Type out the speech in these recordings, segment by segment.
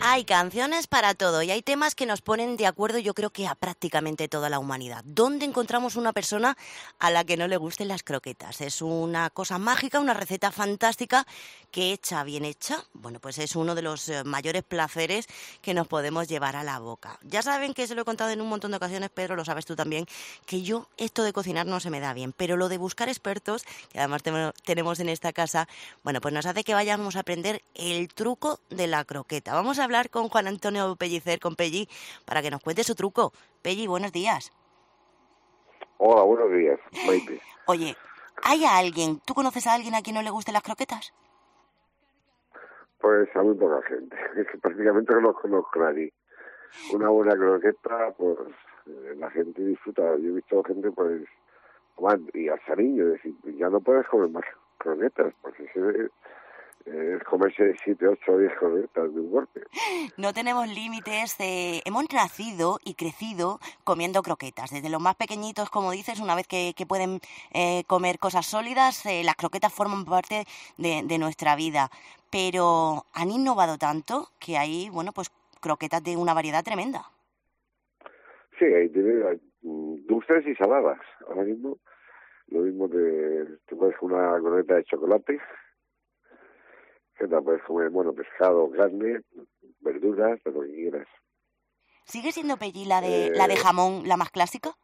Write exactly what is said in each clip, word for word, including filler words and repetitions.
Hay canciones para todo y hay temas que nos ponen de acuerdo, yo creo que a prácticamente toda la humanidad. ¿Dónde encontramos una persona a la que no le gusten las croquetas? Es una cosa mágica, una receta fantástica que hecha, bien hecha, bueno, pues es uno de los eh, mayores placeres que nos podemos llevar a la boca. Ya saben que se lo he contado en un montón de ocasiones, Pedro, lo sabes tú también, que yo esto de cocinar no se me da bien, pero lo de buscar expertos, que además te- tenemos en esta casa, bueno, pues nos hace que vayamos a aprender el truco de la croqueta. Vamos a hablar con Juan Antonio Pellicer, con Pelli, para que nos cuente su truco. Pelli, buenos días. Hola, buenos días, Maite. Oye, ¿hay alguien, tú conoces a alguien a quien no le gusten las croquetas? Pues a muy poca gente, es que prácticamente no los conozco a nadie. Una buena croqueta, pues eh, la gente disfruta. Yo he visto gente, pues, tomar, y hasta niños, decir, ya no puedes comer más croquetas, porque es, es comerse siete, ocho o diez croquetas de un golpe. No tenemos límites. Eh, hemos nacido y crecido comiendo croquetas. Desde los más pequeñitos, como dices, una vez que, que pueden eh, comer cosas sólidas, eh, las croquetas forman parte de, de nuestra vida. Pero han innovado tanto que hay, bueno, pues croquetas de una variedad tremenda. Sí, ahí tiene hay, mm, dulces y saladas. Ahora mismo, lo mismo que te puedes comer una croqueta de chocolate, que te puedes comer, bueno, pescado, carne, verduras, de lo que quieras. ¿Sigue siendo Pelli la de, la de Eh, jamón la más clásica?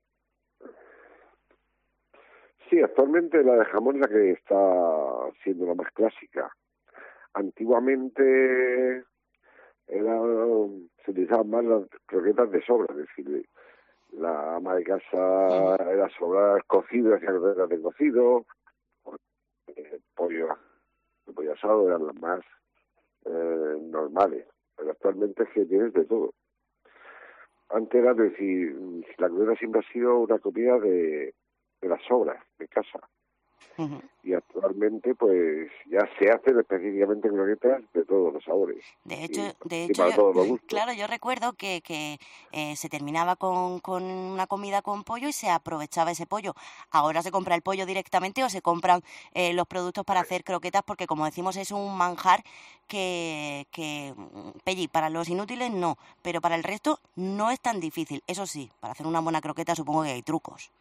Sí, actualmente la de jamón es la que está siendo la más clásica. Antiguamente era, se utilizaban más las croquetas de sobra, es decir, la ama de casa Uh-huh. era sobrar cocido, hacía croquetas de cocido, eh, pollo, el pollo asado eran las más eh, normales, pero actualmente es que tienes de todo. Antes era decir, la croqueta siempre ha sido una comida de, de las sobras de casa. Uh-huh. Y actualmente pues ya se hacen específicamente croquetas de todos los sabores De hecho, y, de y hecho para yo, todos los gustos. claro, yo recuerdo que, que eh, se terminaba con, con una comida con pollo y se aprovechaba ese pollo. Ahora se compra el pollo directamente o se compran eh, los productos para hacer croquetas porque, como decimos, es un manjar que, que, mm, Pelli, para los inútiles no, pero para el resto no es tan difícil. Eso sí, para hacer una buena croqueta supongo que hay trucos.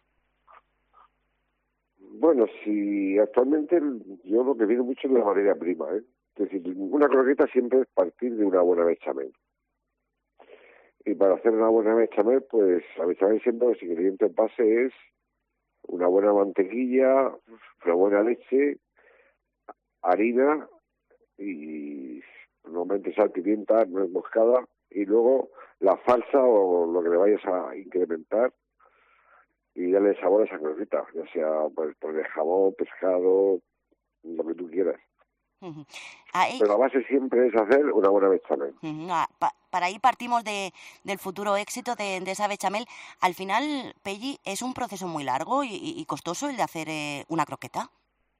Bueno, si actualmente yo lo que viene mucho es la materia prima, ¿eh? Es decir, una croqueta siempre es partir de una buena bechamel. Y para hacer una buena bechamel, pues la bechamel siempre los ingredientes base es una buena mantequilla, una buena leche, harina y normalmente sal, pimienta, nuez moscada y luego la salsa o lo que le vayas a incrementar y darle sabor a esa croqueta, ya sea pues, pues de jamón, pescado, lo que tú quieras. Ujú. Ahí, Pero la base siempre es hacer una buena bechamel. ujú, ah, pa- para ahí partimos de, del futuro éxito de, de esa bechamel. Al final, Pelli, es un proceso muy largo y, y- y costoso el de hacer eh, una croqueta.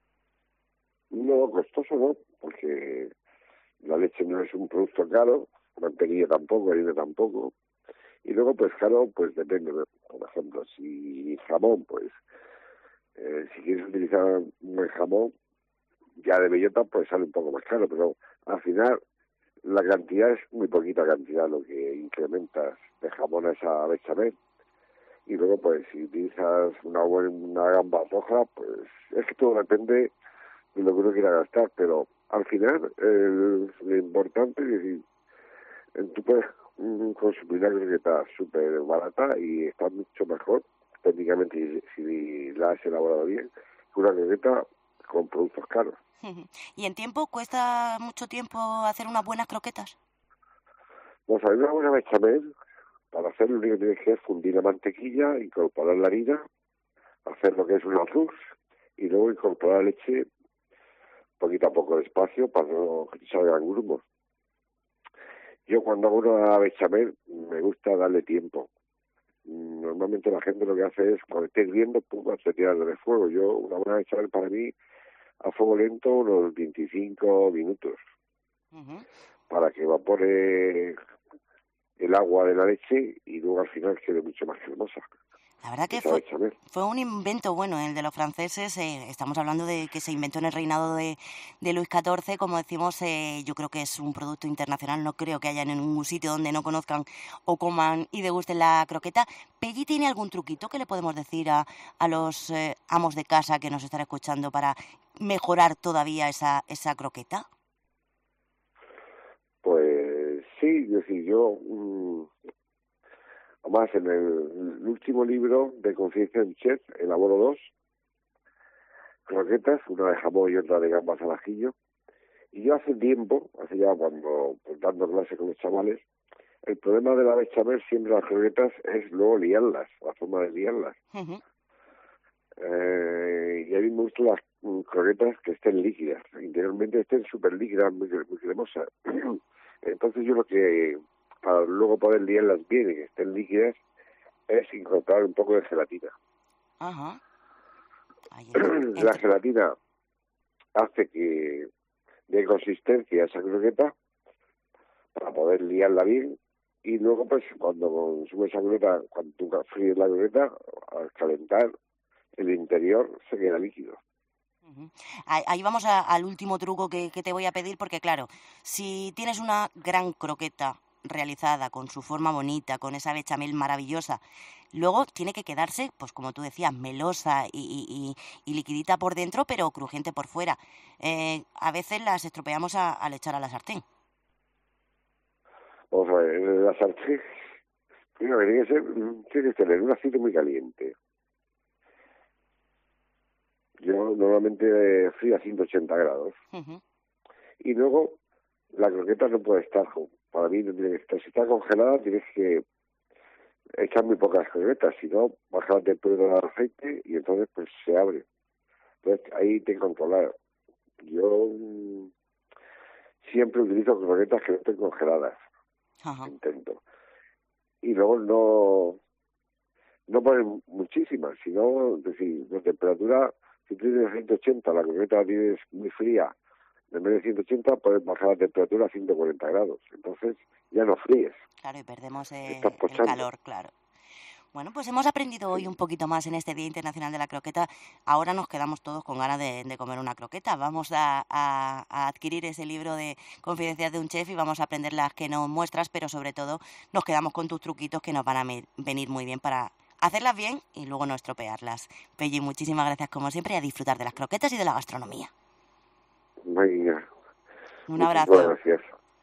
No costoso, ¿no? Porque la leche no es un producto caro, mantequilla tampoco, harina tampoco. Y luego, pues claro, pues depende. ¿No? Por ejemplo, si jamón, pues eh, si quieres utilizar un buen jamón, ya de bellota, pues sale un poco más caro, pero al final la cantidad es muy poquita cantidad lo que incrementas de jamón a esa bechamel. Y luego, pues, si utilizas una buena una gamba roja, pues es que todo depende de lo que uno quiera gastar, pero al final eh, lo importante es decir, eh, tú puedes mm, consumir una croqueta súper barata y está mucho mejor técnicamente si, si la has elaborado bien que una croqueta con productos caros. Ujú. ¿Y en tiempo cuesta mucho tiempo hacer unas buenas croquetas? Vamos a ver, una buena bechamel, para hacer lo único que tienes que es fundir la mantequilla, incorporar la harina, hacer lo que es un arroz y luego incorporar la leche poquito a poco despacio para no que te salgan grumos. Yo cuando hago una bechamel me gusta darle tiempo. Normalmente la gente lo que hace es cuando esté hirviendo, pum, se tira del fuego. Yo una buena bechamel para mí a fuego lento unos veinticinco minutos Ujú. para que evapore el agua de la leche y luego al final quede mucho más cremosa. La verdad que esa fue, bechamel. fue un invento bueno, el de los franceses. Eh, estamos hablando de que se inventó en el reinado de, de Luis catorce. Como decimos, eh, yo creo que es un producto internacional. No creo que haya ningún sitio donde no conozcan o coman y degusten la croqueta. ¿Peggy tiene algún truquito que le podemos decir a, a los eh, amos de casa que nos están escuchando para mejorar todavía esa, esa croqueta? Pues sí, es decir, yo... Mmm, además, en el, el último libro de Conciencia en Chef, elaboro dos croquetas, una de jamón y otra de gambas al ajillo. Y yo hace tiempo, hace ya cuando pues, dando clase con los chavales, el problema de la bechamel siempre las croquetas es luego liarlas, la forma de liarlas. Uh-huh. Eh, y a mí me gustan las mm, croquetas que estén líquidas, interiormente estén súper líquidas, muy, muy cremosas. Entonces yo lo que, para luego poder liarlas bien y que estén líquidas, es incorporar un poco de gelatina. Ajá. Ahí La gelatina hace que dé consistencia a esa croqueta para poder liarla bien, y luego pues cuando consumes esa croqueta, cuando tú fríes la croqueta, al calentar, el interior se queda líquido. Uh-huh. Ahí, ahí vamos a, al último truco que, que te voy a pedir, porque claro, si tienes una gran croqueta realizada con su forma bonita, con esa bechamel maravillosa, luego tiene que quedarse, pues como tú decías, melosa y, y, y, y liquidita por dentro, pero crujiente por fuera. Eh, a veces las estropeamos a, al echar a la sartén. Vamos a ver, la sartén, primero tiene que ser, tiene que tener un aceite muy caliente. Yo normalmente frío a ciento ochenta grados. Uh-huh. Y luego la croqueta no puede estar, para mí no tiene que estar, si está congelada tienes que echar muy pocas croquetas, si no baja la temperatura del aceite y entonces pues se abre. Entonces ahí te controlar. Yo mmm, siempre utilizo croquetas que no estén congeladas. Uh-huh. Intento. Y luego no no ponen muchísimas, sino, es decir, la temperatura, si tienes ciento ochenta, la croqueta la tienes muy fría, en vez de ciento ochenta puedes bajar la temperatura a ciento cuarenta grados. Entonces ya no fríes. Claro, y perdemos eh, el calor, claro. Bueno, pues hemos aprendido hoy un poquito más en este Día Internacional de la Croqueta. Ahora nos quedamos todos con ganas de, de comer una croqueta. Vamos a, a, a adquirir ese libro de Confidencias de un Chef y vamos a aprender las que nos muestras, pero sobre todo nos quedamos con tus truquitos que nos van a me, venir muy bien para hacerlas bien y luego no estropearlas. Pelli, muchísimas gracias como siempre y a disfrutar de las croquetas y de la gastronomía. Venga. Un abrazo. Gracias.